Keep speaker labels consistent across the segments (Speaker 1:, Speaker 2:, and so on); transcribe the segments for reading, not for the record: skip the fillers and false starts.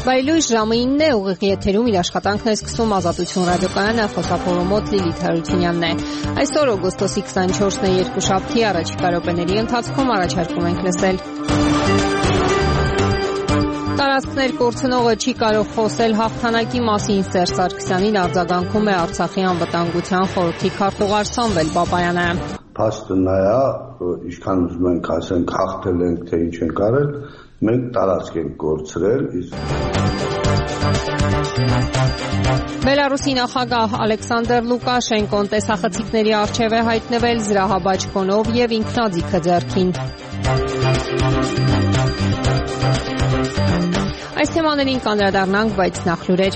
Speaker 1: Բայլույս ժամը 9 է, ուղիղ եթերում իր աշխատանքն է սկսում Ազատություն ռադիոկայանը, խոսափողը մոտ Լիլիթ Հարությունյանն է։ Այսօր օգոստոսի 24-ն է, երկուշաբթի, առաջիկա րոպեների ընթացքում առաջարկում ենք լսել։ Տարածքներ կորցնողը չի կարող խոսել հաղթանակի մասին, Սերժ Սարգսյանին արձագանքում է Արցախի անվտանգության խորհրդի քարտուղար Սամվել Բաբայանը։
Speaker 2: Փաստը նա է, ինչքան ուզում ենք ասենք հաղթել ենք, թե ինչ ենք արել, մենք տարածք ենք կորցրել։
Speaker 1: Բելարուսի նախագահ Ալեքսանդր Լուկաշենկոն տեսախցիկների առջև է հայտնվել զրահաբաճ կոնով եւ ինքնաձիգը ձեռքին։ Այս թեմաներին կանդրադառնանք, բայց նախ լուրեր։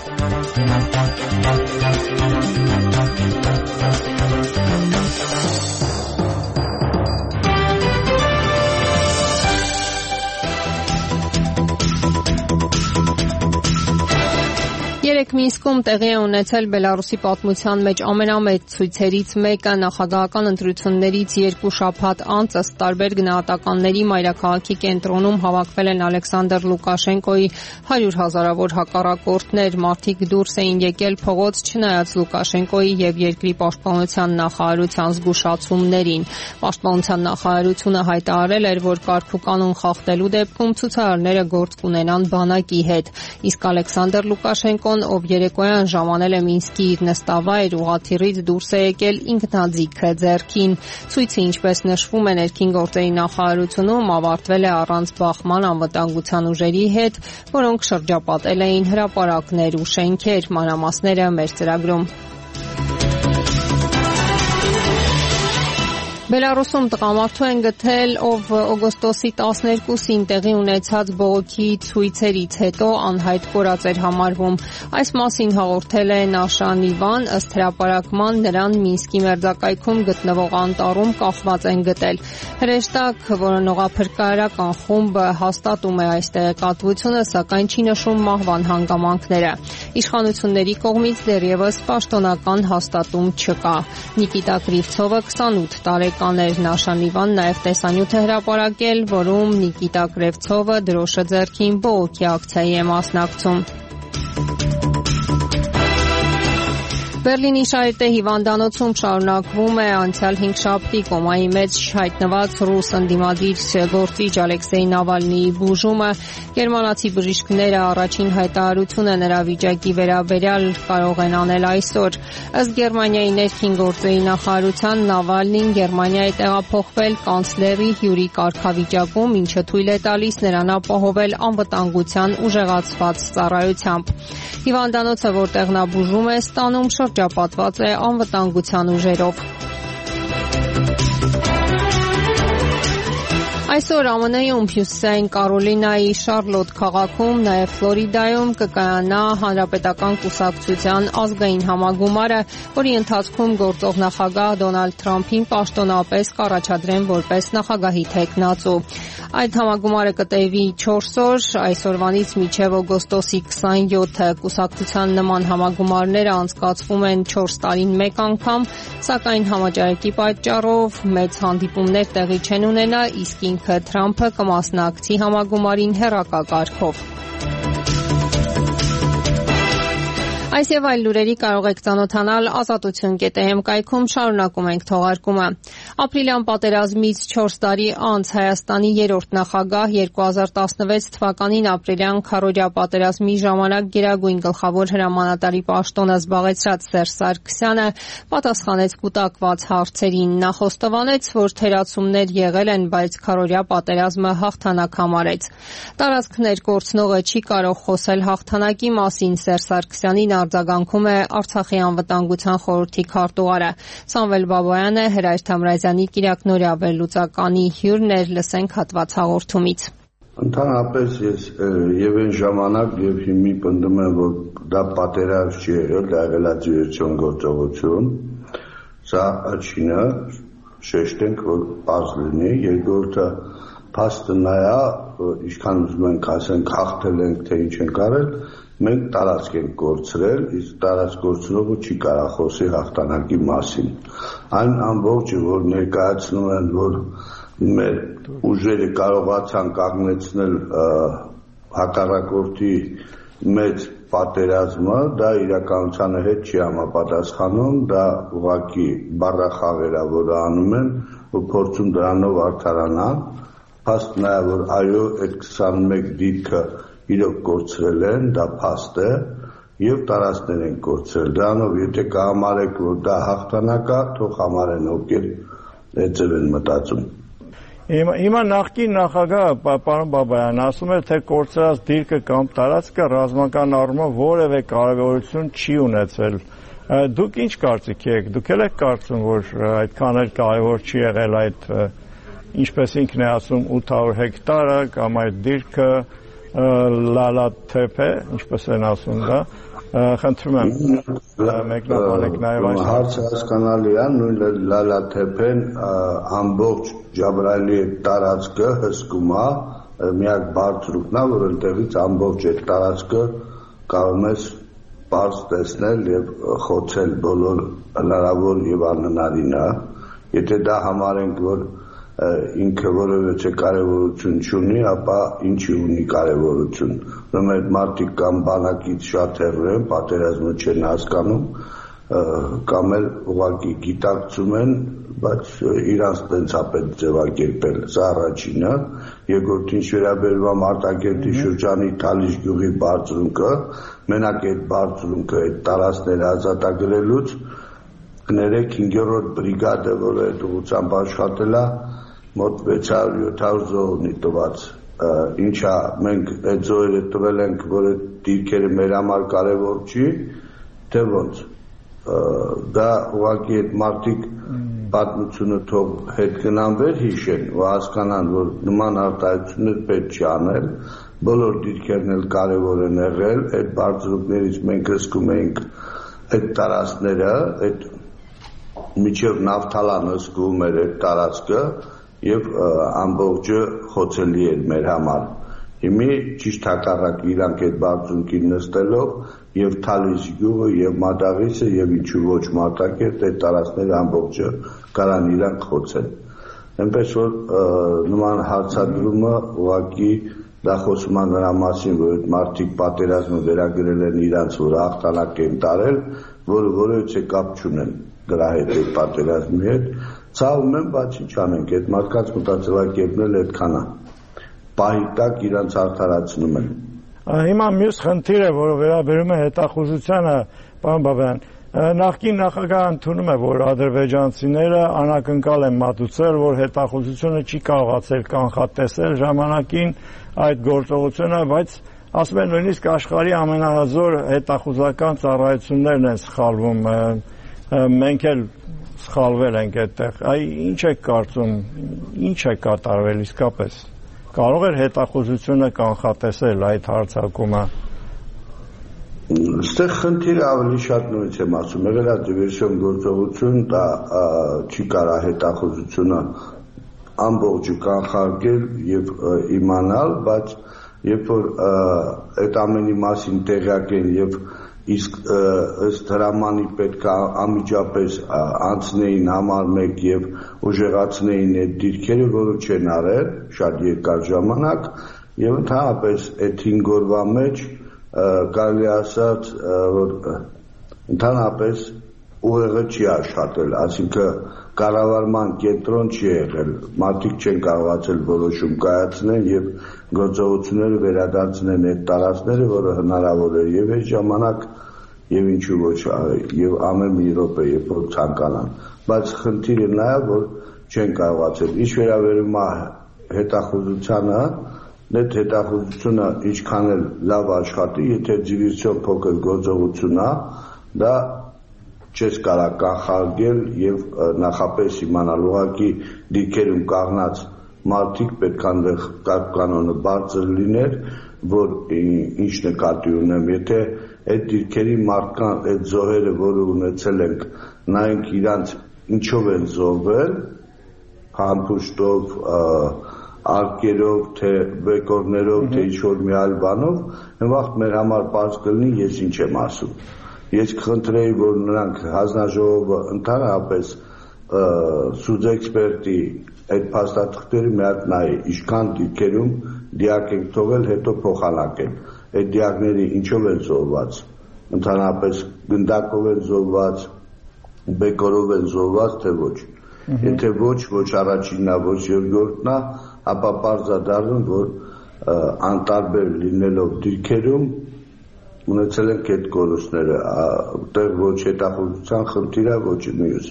Speaker 1: Երեկ Մինսկում տեղի է ունեցել Բելարուսի պատմության մեջ ամենամեծ ցույցերից մեկը, նախագահական ընտրություններից 2 շաբաթ անց ըստ տարբեր գնահատականների մայրաքաղաքի կենտրոնում հավաքվել են Ալեքսանդր Լուկաշենկոյի 100 հազարավոր հակառակորդներ, մարդիկ դուրս էին եկել փողոց չնայած Լուկաշենկոյի եւ երկրի պաշտպանության նախարարության զգուշացումներին։ Պաշտպանության նախարարությունը հայտարարել էր, որ կարգուկանոն խախտելու դեպքում ցուցարարները գործ կունենան բանակի հետ, իսկ Ալեքսանդր Լուկաշենկոն, ով երեկոյան ժամանել է Մինսկի իր նստավայր, ուղղաթիռից դուրս է եկել ինքնաձիգը ձեռքին։ Ցույցը, ինչպես նշվում է ներքին գործերի նախարարությունում, ավարտվել է առանց բախման անվտանգության ուժերի հետ, որոնք շրջապատել էին հրապարակներ ու շենքեր։ Մանրամասները մեր ծրագրում։ Բելարուսում տղամարդու են գտել, ով օգոստոսի 12-ին տեղի ունեցած բողոքի ցույցերից հետո անհայտ կորած էր համարվում։ Այս մասին հաղորդել է Նաշանիվան, ըստ հրապարակման նրան Մինսկի մերձակայքում գտնվող անտառում կախված են գտել։ Հրեշտակ որոնողափրկարարական խումբը հաստատում է այս տեղեկատվությունը, սակայն չի նշում մահվան հանգամանքները։ Իշխանությունների կողմից դեռևս պաշտոնական հաստատում չկա։ Նիկիտա Կրիվցովը 28 տարեկան Նաշանիվան նաև տեսանյութ է հրապարակել, որում Նիկիտա Կրիվցովը դրոշը ձեռքին բողոքի ակցիայի է մասնակցում։ Բերլինի Շարիտե հիվանդանոցում շարունակվում է անցյալ 5 շաբթի կոմայի մեջ հայտնված ռուս ընդդիմադիր գործիչ Ալեքսեյ Նավալնիի բուժումը։ Գերմանացի բժիշկները առաջին հայտարարությունը նրա վիճակի վերաբերյալ կարող են անել այսօր։ Ըստ Գերմանիայի ներքին գործերի նախարարության, Նավալնին Գերմանիա է տեղափոխվել կանցլերի հյուրի կարգավիճակում, ինչը թույլ է տալիս նրան ապահովել անվտանգության ուժեղացված ծառայությամբ։ Հիվանդանոցը, որտեղ նա բուժում է ստանում, շրջապատված է անվտանգության ուժերով։ Այսօր ԱՄՆ-ում, Հյուսիսային Կարոլինայի Շարլոտ քաղաքում, նաև Ֆլորիդայում կկայանա Հանրապետական կուսակցության ազգային համագումարը, որի ընթացքում գործող նախագահ Դոնալդ Թրամփին պաշտոնապես կառաջադրեն որպես նախագահի թեկնածու։ Այդ համագումարը կտևի 4 օր, այսօրվանից մինչև օգոստոսի 27-ը։ Կուսակցության նման համագումարները անցկացվում են 4 տարին մեկ անգամ, սակայն համաճարակի պատճառով մեծ հանդիպումներ տեղի չեն ունենա, իսկ ինքը Թրամփը կմասնակցի համագումարին հեռակակարգով։ Այս եւ այլ լուրերի կարող եք ծանոթանալ Ազատություն.am կայքում, շարունակում ենք թողարկումը։ Ապրիլյան պատերազմից 4 տարի անց Հայաստանի երրորդ նախագահ 2016 թվականին ապրիլյան քարոզիա պատերազմի ժամանակ գերագույն գլխավոր հրամանատարի պաշտոնը զբաղեցրած Սերժ Սարգսյանը պատասխանեց կուտակված հարցերին։ Նա խոստովանեց, որ թերացումներ եղել են, բայց քարոզիա պատերազմը հաղթանակ համարեց։ Տարածքներ կորցնողը չի կարող խոսել հաղթանակի մասին, Սերժ Սարգսյանին արձագանքում է Արցախի անվտանգության խորհրդի քարտուղարը Սամվել Բաբայանը, Հրայր Թամրազյանի կիրակնօրյա վերլուծականի հյուրն էր, լսենք հատված հաղորդումից։
Speaker 2: Ընդհանրապես ես եւ այն ժամանակ եւ հիմի պնդում եմ, որ դա պատերազմ չի եղել, դա եղել է ձերություն գործողություն։ Սա աչինը շեշտենք, որ բաց լինի, երկրորդը փաստը նա է, ինչքան ուզում ենք ասենք հաղթել ենք, թե ինչ ենք արել, մենք տարածք ենք կորցրել, իսկ տարածք կորցնողը չի կարող խոսի հաղթանակի մասին։ Այն ամբողջը, որ ներկայացնում են, որ մեր ուժերը կարողացան կանգնեցնել հակառակորդի մեծ պատերազմը դա իրականությանը հետ չի համապատասխանում, դա ուղղակի բառախաղեր է, որը անում են ու փորձում դրանով արդարանան, փաստ նաև որ այո այդ 21 դիրքը իրոք կորցրել են, դա փաստ է եւ տարածքներ են կորցրել, դրանով եթե կհամարեք որ դա հաղթանակ է, թող համարեն ովքեր այդ ձև են մտածում։
Speaker 3: Հիմա նախկին նախագահը պարոն Բաբայան ասում է, թե կորցրած դիրքը կամ տարածքը ռազմական առումով որևէ կարևորություն չի ունեցել։ Դուք ինչ կարծիք եք։ Դուք եք կարծում, որ այդքան էլ կարևոր չի եղել այդ, ինչպես ինքն է ասում, 800 հեկտարը կամ այդ դիրքը լալաթեփ է, ինչպես են ասում դա։ Խնդրում եմ մեկնաբանեք նաև այս
Speaker 2: հարցը հասկանալի է, նույն լալաթեփեն ամբողջ Ջաբրայելի տարածքը հսկում է, միակ բարձրուկն է, որ այնտեղից ամբողջ այդ տարածքը կարող ես բարձ տեսնել եւ խոցել բոլոր հնարավոր եւ անհնարինը, եթե դա համարենք, որ ինքը որևէ կարևորություն չունի, ապա ինչի ունի կարևորություն։ Ուրեմն այդ մարդիկ կամ բանակից շատ հեռու են, պատերազմը չեն հասկանում, կամ էլ ուղղակի գիտակցում են, բայց իրանց տենց է պետք ձևակերպել։ Սա առաջինը, երկրորդին վերաբերում է Մարտակերտի շրջանի Թալիշ գյուղի բարձրունքը, մենակ այդ բարձրունքը այդ տարածքները ազատագրելուց կներեք 5-րդ բրիգադը, որը այդ ուղղությամբ աշխատել է, մոտ 600-700 զոհ ունի տված, ինչա մենք այդ զոհերը տվել ենք, որ այդ դիրքերը մեր համար կարևոր չի, թե ոնց, դա ուղղակի այդ մարդիկ պատմությունը թող հետ գնան վեր հիշեն ու հասկանան, որ նման արտահայտություններ պետք չի անել, բոլոր դիրքերն էլ կարևոր են եղել, այդ բարձրուկներից մենք հսկում էինք այդ տարածքները, այդ միջև Նավթալան հսկում էր այդ տարածքը եւ ամբողջը խոցելի էր մեր համար։ Հիմի ճիշտ հակառակ իրանք այդ բարձունքին նստելով եւ Թալիշ գյուղը եւ Մադաղիսը եւ ինչու ոչ Մարտակերտ այդ տարածքները ամբողջը կարան իրանք խոցեն։ Այնպես որ նման հարցադրումը ուղղակի դա խոսում է նրա մասին, որ այդ մարդիկ պատերազմը վերագրել են իրանց, որ հաղթանակ են տարել, որը որևէ կապ չունեն դրա հետ այդ պատերազմի հետ, ցավում են, բայց ինչ անենք, այդ մարդկանց մտածելակերպն էլ այդքան է, պահի տակ իրանց արդարացնում են։
Speaker 3: Հիմա մյուս խնդիրը, որը վերաբերում է հետախուզությանը, պարոն Բաբայան, նախկին նախագահը ընդունում է, որ ադրբեջանցիները անակնկալ են մատուցել, որ հետախուզությունը չի կարողացել կանխատեսել ժամանակին այդ գործողությունը, բայց ասում են նույնիսկ աշխարհի ամենահզոր հետախուզական ծառայություններն են սխալվում, մենք էլ սխալվել ենք այդտեղ։ Ինչ եք կարծում, ինչ է կատարվել իսկապես։ Կարող էր հետախուզությունը կանխատեսել այդ հարձակումը։
Speaker 2: Այստեղ խնդիրը ավելի շատ նույնց եմ ասում, եղել է դիվերսիոն գործողություն, դա չի կարա հետախուզությունը ամբողջը կանխարգել եւ իմանալ, բայց երբ որ այդ ամենի մասին տեղյակ են եւ իսկ ըստ հրամանի պետք է անմիջապես անցնեին համար մեկ եւ ուժեղացնեին այդ դիրքերը, որը չեն արել շատ երկար ժամանակ եւ ընդհանրապես այդ 5 օրվա մեջ կարելի ասած որ ընդհանրապես ուղեղը չի աշխատել, այսինքն կառավարման կենտրոն չի եղել, մարդիկ չեն կարողացել որոշում կայացնել եւ գործողությունները վերադարձնել այդ տարածքները, որը հնարավոր է եւ այդ ժամանակ եւ ինչու ոչ եւ ամեն մի րոպե երբ որ ցանկանան, բայց խնդիրը նա է, որ չեն կարողացել։ Ինչ վերաբերում է հետախուզությանը, այդ հետախուզությունը ինչքան էլ լավ աշխատի, եթե դիվերսիոն փոքր գործողություն է, դա չես կարա կանխարգել եւ նախապես իմանալ ուղղակի դիրքերում կանգնած մարդիկ պետք է այնտեղ կանոնը բարձր լիներ, որ ինչ նկատի ունեմ, եթե այդ դիրքերի մարդկան այդ զոհերը, որը ունեցել ենք, նայենք իրանց ինչով են զոհվել, համբուշտով, արկերով, թե բեկորներով, թե ինչ-որ մի այլ բանով, այնվաղ մեր համար պարզ կլինի ես ինչ եմ ասում։ Ես կխնդրեի, որ նրանք հանձնաժողովը ընդհանրապես սուզեքսպերտի այդ փաստաթղթերը մի հատ նայի, ինչքան դիրքերում դիակ եք թողել, հետո փոխանակել։ Այդ դիակները ինչով են զոհված, ընդհանրապես գնդակով են զոհված, բեկորով են զոհված, թե ոչ։ Եթե ոչ առաջինն է, ոչ երկրորդն է, ապա պարզ է դառնում, որ անտարբեր լինելով դիրքերում ունեցել ենք այդ կորուստները, այդտեղ ոչ հետախուզության խնդիր է, ոչ մյուս։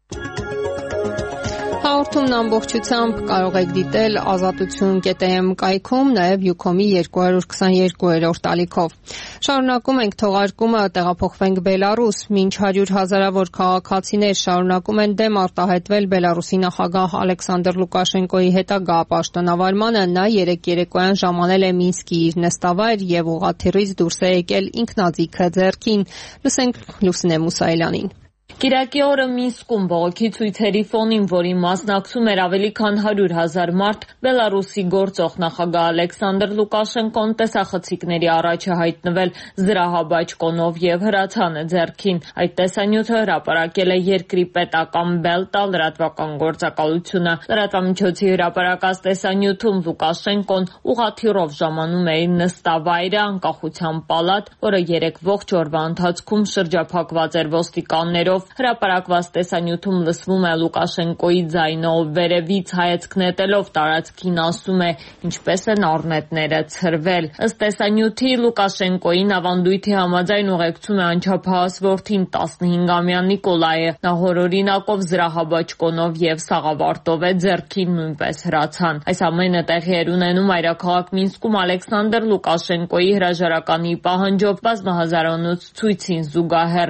Speaker 1: Հաղորդումն ամբողջությամբ կարող եք դիտել Ազատություն.am կայքում, նաև Ucom-ի 222-րդ ալիքով։ Շարունակում ենք թողարկումը, տեղափոխվենք Բելարուս, մինչ 100,000-ավոր քաղաքացիներ շարունակում են դեմ արտահայտվել Բելարուսի նախագահ Ալեքսանդր Լուկաշենկոյի հետագա պաշտոնավարմանը, նա երեկ երեկոյան ժամանել է Մինսկի իր նստավայր եւ ուղղաթիռից դուրս է եկել ինքնաձիգը ձեռքին։ Լսենք Լուսինե Մուսայելյանին։
Speaker 4: Կիրակի օրը Մինսկում բողոքի ցույցերի ֆոնին, որին մասնակցում էր ավելի քան 100,000 մարդ, Բելարուսի գործող նախագահ Ալեքսանդր Լուկաշենկոն տեսախցիկների առաջ է հայտնվել զրահաբաճ կոնով եւ հրացան է ձեռքին։ Այդ տեսանյութը հրապարակել է երկրի պետական Բելտա լրատվական գործակալությունը։ Լրատվամիջոցի հրապարակած տեսանյութում Լուկաշենկոն ուղղաթիռով ժամանում է իր նստավայրը Անկախության պալատ, որը 3 ողջ օրվա ընթացքում շրջափակված էր ոստիկաններով։ Հրապարակված տեսանյութում լսվում է Լուկաշենկոյի ձայնը, ով վերևից հայացք նետելով տարածքին ասում է, ինչպես են առնետները ցրվել։ Ըստ տեսանյութի Լուկաշենկոյին ավանդույթի համաձայն ուղեկցում է անչափահաս որդին 15-ամյա Նիկոլայը։ Նա հորօրինակով զրահաբաճ կոնով եւ սաղավարտով է ձեռքին նույնպես հրացան։ Այս ամենը տեղի էր ունենում այրաքաղաք Մինսկում Ալեքսանդր Լուկաշենկոյի հրաժարականի պահանջով բազմահազարանոց ցույցին զուգահեռ։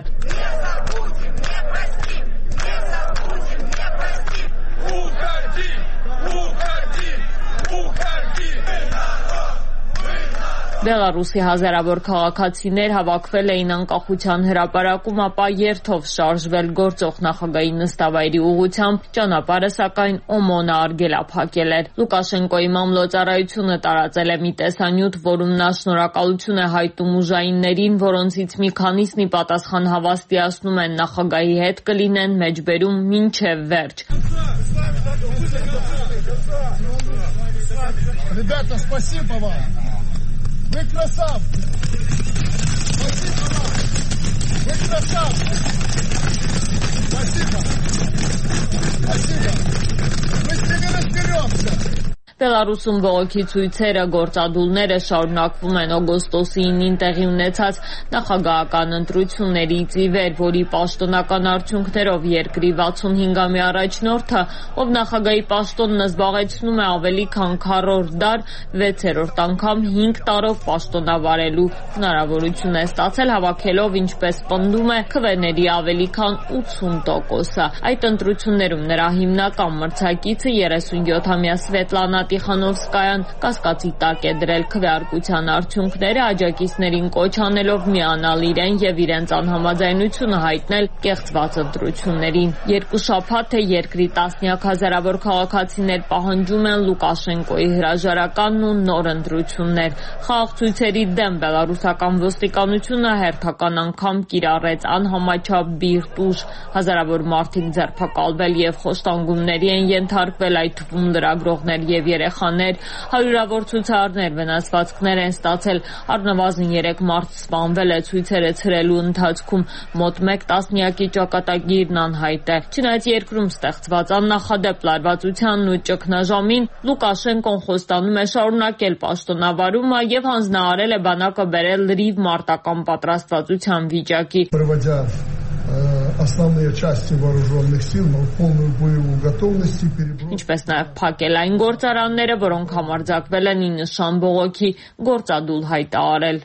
Speaker 4: Բելարուսի հազարավոր քաղաքացիներ հավաքվել էին անկախության հրապարակում, ապա երթով շարժվել գործող նախագահի նստավայրի ուղղությամբ, ճանապարհը սակայն օմոնը արգելափակել էր։ Լուկաշենկոյի մամլոյցարայությունը տարածել է մի տեսանյութ, որում նա շնորհակալություն է հայտնում ուժայիններին, որոնցից մի քանիսն ի պատասխան հավաստիացնում են նախագահի հետ կլինեն մեջբերում մինչև վերջ։
Speaker 5: Ребята, спасибо вам! Вы красавцы! Спасибо вам! Вы красавцы! Спасибо! Спасибо! Мы с ними разберемся!
Speaker 4: Բելարուսում բողոքի ցույցերը, գործադուլները շարունակվում են օգոստոսի 9-ին տեղի ունեցած նախագահական ընտրություններից ի վեր, որի պաշտոնական արդյունքներով երկրի 65-ամյա առաջնորդը, ով նախագահի պաշտոնն զբաղեցնում է ավելի քան քառորդ դար, 6-րդ անգամ 5 տարով պաշտոնավարելու հնարավորություն է ստացել, հավաքելով, ինչպես պնդում է, քվեների ավելի քան 80%-ը։ Այդ ընտրություններում նրա հիմնական մրցակիցը 37-ամյա Սվետլանա Տիխանովսկայան կասկածի տակ է դրել քվեարկության արդյունքները, աջակիցներին կոչ անելով միանալ իրեն եւ իրենց անհամաձայնությունը հայտնել կեղծված ընտրություններին։ Երկու շաբաթ է երկրի տասնյակ հազարավոր քաղաքացիներ պահանջում են Լուկաշենկոյի հրաժարականն ու նոր ընտրություններ։ Խաղաղցույցերի դեմ բելարուսական ոստիկանությունը հերթական անգամ կիրառեց անհամաչափ բիրտ ուժ, հազարավոր մարդիկ ձերբակալվել եւ խոշտանգումների են ենթարկվել, այդ թվում լրագրողներ եւ երեխաներ, հարյուրավոր ցուցարարներ վնասվածքներ են ստացել, առնվազն 3 մարդ սպանվել է ցույցերը ցրելու ընթացքում, մոտ 1 տասնյակի ճակատագիրն անհայտ է։ Չնայած երկրում ստեղծված աննախադեպ լարվածությանն ու ճգնաժամին, Լուկաշենկոն խոստանում է շարունակել պաշտոնավարումը եւ հանձնարարել է բանակը բերել լրիվ մարտական պատրաստվածության վիճակի։
Speaker 5: Основные части вооруженных сил в полную боевую готовность переброс.
Speaker 4: Ինչպես նաև փակել այն գործարանները, որոնք համարձակվել են 9 շան բողոքի գործադուլ հայտարարել։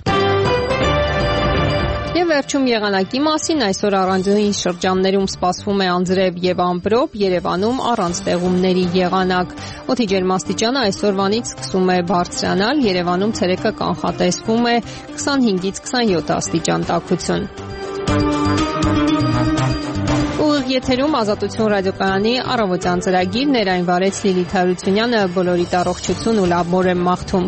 Speaker 1: Եվ վերջում եղանակի մասին այսօր առանձին շրջաններում սպասվում է անձրև եւ ամպրոպ, Երևանում առանց տեղումների եղանակ։ Օդի ջերմաստիճանը այսօրվանից սկսում է բարձրանալ, Երևանում ցերեկը կանխատեսվում է 25-ից 27 աստիճան տաքություն։ Ուղիղ եթերում Ազատություն ռադիոկայանի առավոտյան ծրագիրն էր, այն վարեց Լիլիթ Հարությունյանը, բոլորիդ առողջություն ու լավ օր եմ մաղթում։